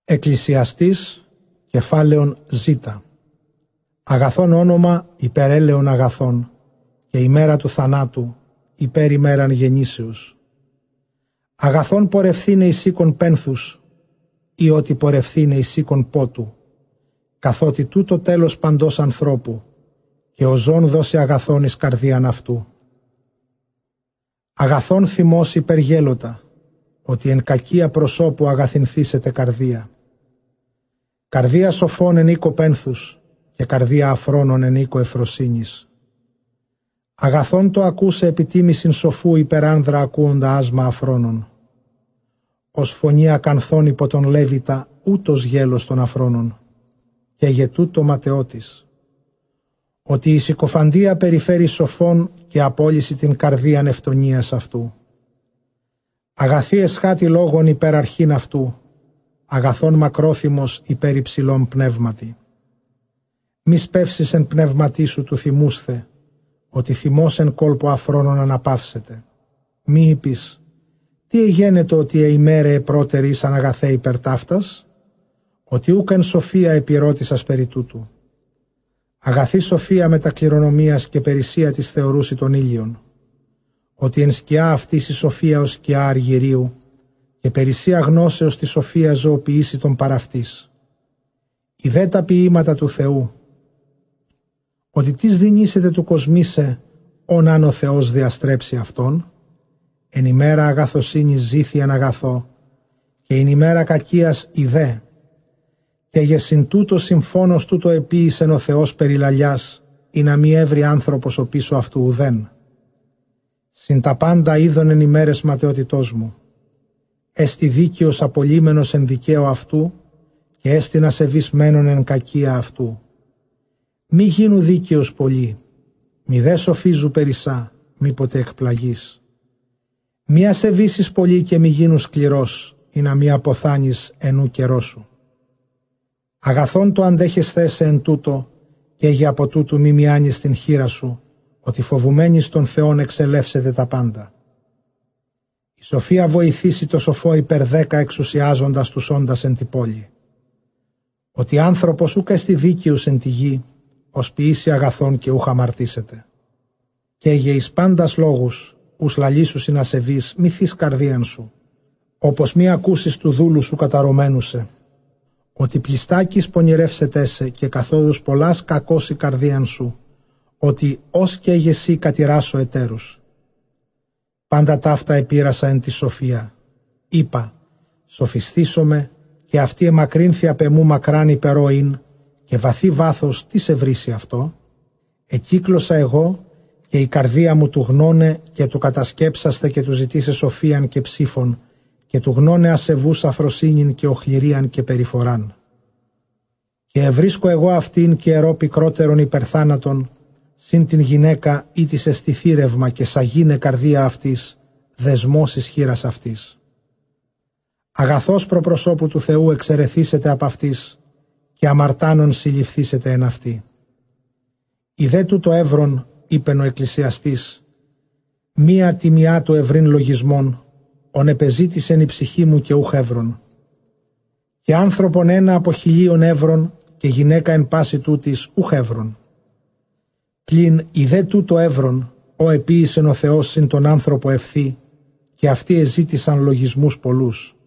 Εκκλησιαστής, κεφάλαιον Ζ. Αγαθόν όνομα υπερέλεον αγαθών, και ημέρα του θανάτου υπέρ ημέραν γεννήσεως. Αγαθόν πορευθύνε εις οίκον πένθους, ή ότι πορευθύνε εις οίκον πότου, καθότι τούτο τέλος παντός ανθρώπου, και ο ζών δώσει αγαθόν εις καρδίαν αυτού. Αγαθόν θυμός υπεργέλωτα, ότι εν κακία προσώπου αγαθυνθήσετε καρδία. Καρδία σοφών εν οίκο πένθους, και καρδία αφρόνων εν οίκο ευφροσύνης. Αγαθόν το ακούσε επιτίμησιν σοφού υπεράνδρα ακούοντα άσμα αφρόνων. Ως φωνή ακανθών υπό τον Λέβητα ούτως γέλος των αφρόνων, και γετούτο ματαιώτης. Ότι η συκοφαντία περιφέρει σοφών και απόλυση την καρδίαν ευτονίας αυτού. Αγαθή εσχάτη λόγων υπέρ αρχήν αυτού, αγαθόν μακρόθυμος υπέρ υψηλών πνεύματι. Μη σπεύσεις εν πνεύματί σου του θυμούσθε, ότι θυμός εν κόλπο αφρόνων αναπαύσεται. Μη είπεις, τι εγένετο ότι ημέρε επρότερη σαν αγαθέ υπερτάφτας, ότι ούκ εν σοφία επιρώτησας περί τούτου. Αγαθή σοφία μετα κληρονομίας και περισσία της θεωρούσει των ήλιων, ότι εν σκιά αυτής η σοφία ως σκιά αργυρίου, και περισσία γνώσεως τη σοφία ζωοποιήσει τον παραυτής. Ιδέ τα ποίηματα του Θεού, ότι τις δυνήσετε του κοσμήσε, όν αν ο Θεός διαστρέψει αυτόν, εν ημέρα αγαθοσύνης ζήθη εν αγαθό, και εν ημέρα κακίας ιδέ, και για συν τούτο συμφώνος τούτο επίησεν ο Θεός περιλαλιάς, ή να μη έβρει άνθρωπος ο πίσω αυτού ουδέν. Συν τα πάντα είδον εν ημέρες ματαιότητός μου. Έστι δίκαιος απολύμενος εν δικαίω αυτού, και έστι να σεβισμένον εν κακία αυτού. Μη γίνου δίκαιος πολύ, μη δε σοφίζου περισσά, μήποτε εκπλαγείς. Μη ασεβήσεις πολύ και μη γίνου σκληρός, ή να μη αποθάνεις ενού καιρό σου. Αγαθόν το αντέχεσθέσαι εν τούτο, και για από τούτου μη μιάνεις την χείρα σου, ότι φοβουμένης των Θεών εξελεύσετε τα πάντα. Η σοφία βοηθήσει το σοφό υπερ 10 εξουσιάζοντας τους όντας εν τη πόλη. Ότι άνθρωπος ούκ εστι δίκαιος εν τη γη, ως ποιήσει αγαθόν και ούχ αμαρτήσετε. Και για εις πάντας λόγους, ους λαλήσου συνασεβείς, μη θείς καρδίαν σου, όπως μη ακούσεις του δούλου σου καταρωμένουσε. Ότι πλιστάκης πονηρεύσετε σε και καθόδους πολλάς κακός η καρδίαν σου, ότι ως και εσύ κατηράσω εταίρους. Πάντα ταύτα επήρασα εν τη σοφία. Είπα, σοφιστήσομαι, και αυτή εμακρύνθη απ' εμού μακράν υπερόειν, και βαθύ βάθος τι σε βρήσει αυτό. Εκύκλωσα εγώ, και η καρδία μου του γνώνε, και του κατασκέψαστε και του ζητήσε σοφίαν και ψήφων, και του γνώνε ασεβούς αφροσύνην και οχληρίαν και περιφοράν. Και ευρίσκω εγώ αυτήν και ερώ πικρότερον υπερθάνατον, συν την γυναίκα ή της εστιθήρευμα και σαγίνε καρδία αυτής, δεσμός ισχύρας αυτής. Αγαθός προπροσώπου του Θεού εξαιρεθήσετε απ' αυτής, και αμαρτάνων συλληφθήσετε εν αυτή. Ιδέ τούτο εύρον, είπεν ο εκκλησιαστής, μία τιμιά του ευρύν λογισμών, ον επεζήτησεν η ψυχή μου και ούχ εύρον. Και άνθρωπον ένα από 1000 εύρων, και γυναίκα εν πάση τούτης ούχ εύρον. Πλην ιδέ τούτο εύρον, ο επίησεν ο Θεός συν τον άνθρωπο ευθύ, και αυτοί εζήτησαν λογισμούς πολλούς.